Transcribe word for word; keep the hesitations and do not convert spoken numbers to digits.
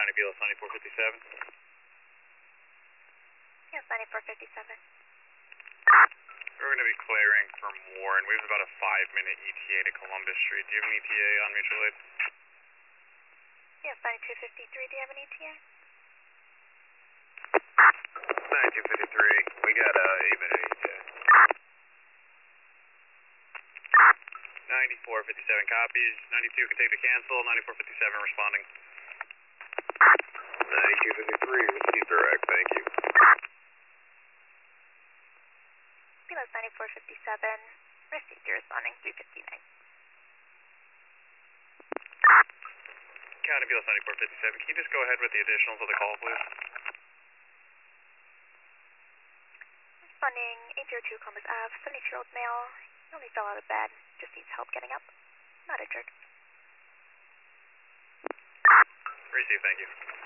County B L S ninety-four fifty-seven. Yes, ninety-four fifty-seven. We're going to be clearing from Warren. We have about a five-minute E T A to Columbus Street. Do you have an E T A on mutual aid? Yes, ninety-two fifty-three. Do you have an E T A? ninety-two fifty-three. We got a uh, eight-minute E T A. ninety-four fifty-seven copies. ninety-two can take the cancel. ninety-four fifty-seven responding. ninety-two fifty-three, receive direct. Thank you. B L S ninety-four fifty-seven. Received, you're responding. three fifty-nine. County B L S ninety-four fifty-seven. Can you just go ahead with the additionals of the call, please? Responding eight zero two Columbus Ave, seventy-two-year-old male. He only fell out of bed. Just needs help getting up. Not injured. Receive, thank you.